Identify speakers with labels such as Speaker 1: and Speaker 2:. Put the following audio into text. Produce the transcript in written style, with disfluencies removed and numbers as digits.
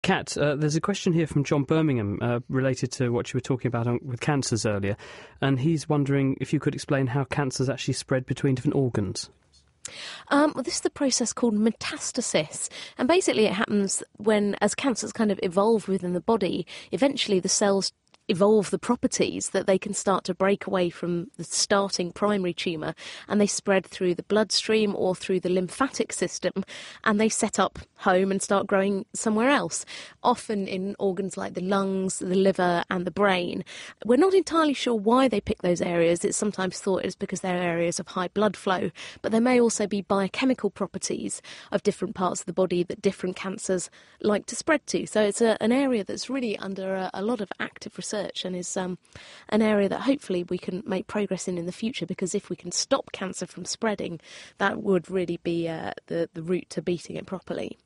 Speaker 1: Kat, there's a question here from John Birmingham related to what you were talking about with cancers earlier, and he's wondering if you could explain how cancers actually spread between different organs.
Speaker 2: Well, this is the process called metastasis, and basically it happens when, as cancers kind of evolve within the body, eventually the cells evolve the properties that they can start to break away from the starting primary tumour, and they spread through the bloodstream or through the lymphatic system, and they set up home and start growing somewhere else, often in organs like the lungs, the liver and the brain. We're not entirely sure why they pick those areas. It's sometimes thought it's because they're areas of high blood flow, but there may also be biochemical properties of different parts of the body that different cancers like to spread to. So it's an area that's really under a lot of active research, and is an area that hopefully we can make progress in the future, because if we can stop cancer from spreading, that would really be the route to beating it properly.